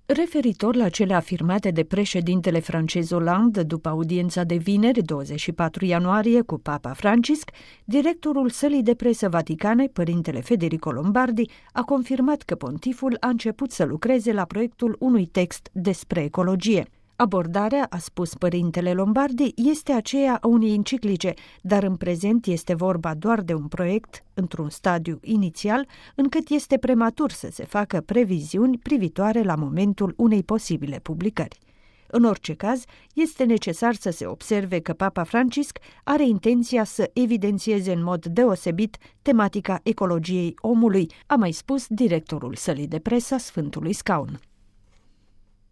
Referitor la cele afirmate de președintele francez Hollande după audiența de vineri, 24 ianuarie, cu Papa Francisc, directorul sălii de presă vaticane, părintele Federico Lombardi, a confirmat că pontiful a început să lucreze la proiectul unui text despre ecologie. Abordarea, a spus părintele Lombardi, este aceea a unei enciclice, dar în prezent este vorba doar de un proiect, într-un stadiu inițial, încât este prematur să se facă previziuni privitoare la momentul unei posibile publicări. În orice caz, este necesar să se observe că Papa Francisc are intenția să evidențieze în mod deosebit tematica ecologiei omului, a mai spus directorul sălii de presă a Sfântului Scaun.